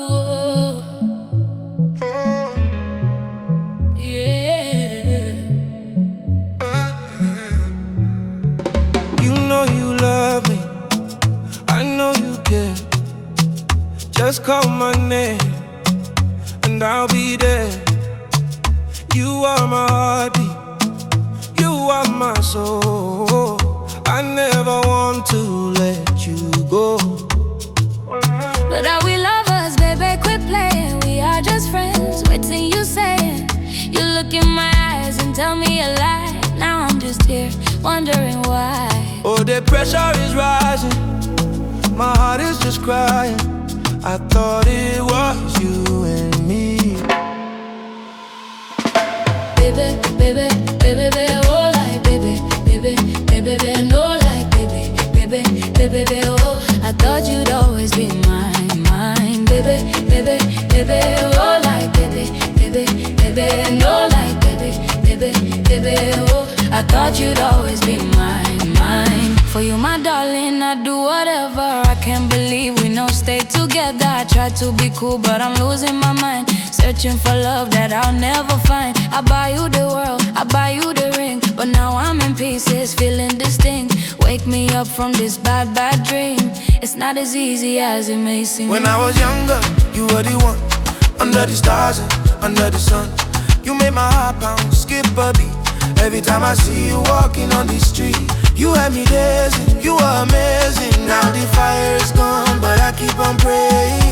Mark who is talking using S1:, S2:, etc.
S1: Yeah.
S2: You know you love me, I know you care. Just call my name and I'll be there. You are my heartbeat, you are my soul. I never want to let you go.
S1: But are we lovers, baby? Quit playing. We are just friends. Wait till you say it. You look in my eyes and tell me a lie. Now I'm just here wondering why.
S2: Oh, the pressure is rising, my heart is just crying. I thought it was you and me.
S1: Baby, baby, baby, baby, oh like baby, baby, baby, baby, no like baby, baby, baby, baby, oh. I thought you'd always be mine, mine, baby, baby, baby, oh like baby, baby, baby, no like baby, baby, baby, oh. I thought you'd always be mine, mine. For you, my darling, I'd do whatever. I can't believe we no stay together. I try to be cool, but I'm losing my mind, searching for love that I'll never find. I buy you the world, I buy you the ring, but now I'm in pieces, feeling distinct. Wake me up from this bad, bad dream. It's not as easy as it may seem.
S2: When I was younger, you were the one. Under the stars and under the sun, you made my heart pound, skip a beat. Every time I see you walking on the street, you had me dancing, you were amazing. Now the fire is gone, but I keep on praying.